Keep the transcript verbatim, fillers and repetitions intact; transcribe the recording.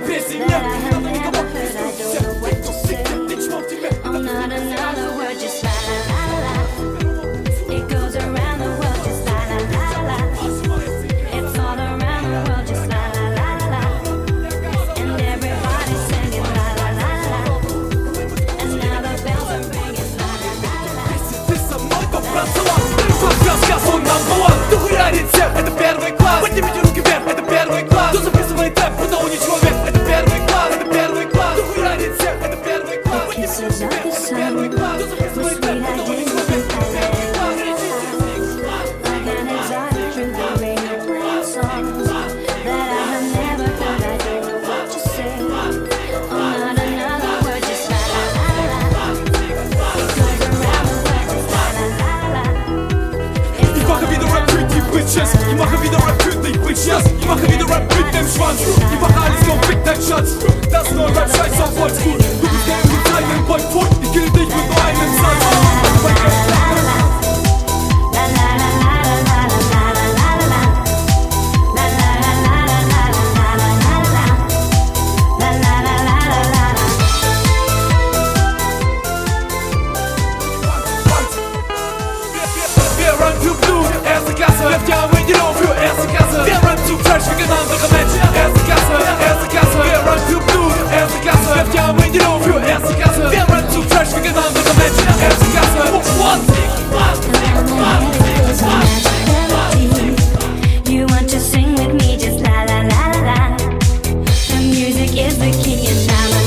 песни нет. Надо никого не всех, кто сыграет, ничего в тебе. Oh, not another word, just la la la la. It goes around the world, just la la la la. It's all around the world, just la la la la. And everybody's singing la la la la. And now the bells are ringing la la la la. Ты со мной попросила, твой сказ, он number one. Кто хуярит всех, это первый класс. Поднимите руки вверх, это первый класс. Кто записывает рэп, будто он не человек, это первый класс, это первый класс. Кто хуярит всех, это первый класс. Поднимите руки вверх, это первый класс. Кто записывает рэп, будто он не человек, это первый класс. Like an exotic through the radio playing songs that I have never heard. I don't know what to say. Oh, not another word, just la la la la. It goes around the world, just la la la la. Ich mache wieder Rap für die Bitches. Ich mache wieder Rap für die Bitches. Ich mache wieder Rap mit dem Schwanz. Ich mache alles noch fick dein Schatz. Das neue Rap scheiß auf Oldschool. Du bist der mit deinem Boyfriend. Ich kill dich mit nur einem Satz. Wir run to blue, erste Klasse. Left ja mit dir für erste Klasse. Wir run to trash, wir gehen andere Menschen. Erste Klasse, erste Klasse. Wir run to blue, erste Klasse. Left ja mit dir für erste Klasse. Wir run to trash, wir gehen andere Menschen. Erste Klasse. One, You want to sing with me, just la la la la la. The music is the key and la la